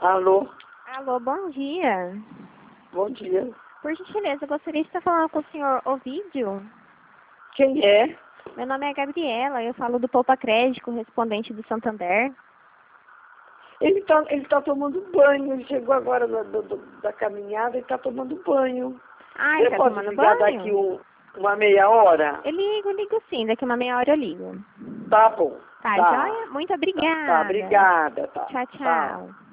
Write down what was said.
Alô? Alô, bom dia. Bom dia. Por gentileza, eu gostaria de estar falando com o senhor Ovídio. Quem é? Meu nome é Gabriela, eu falo do Poupa Crédito, correspondente do Santander. Ele tá tomando banho, ele chegou agora da caminhada e tá tomando banho. Ah, Você ele tá pode tomando ligar banho? daqui uma meia hora? Eu ligo sim, daqui uma meia hora eu ligo. Tá bom. Tá, Tá. joia? Muito Tá, obrigada. obrigada. Tá. Tchau, tchau.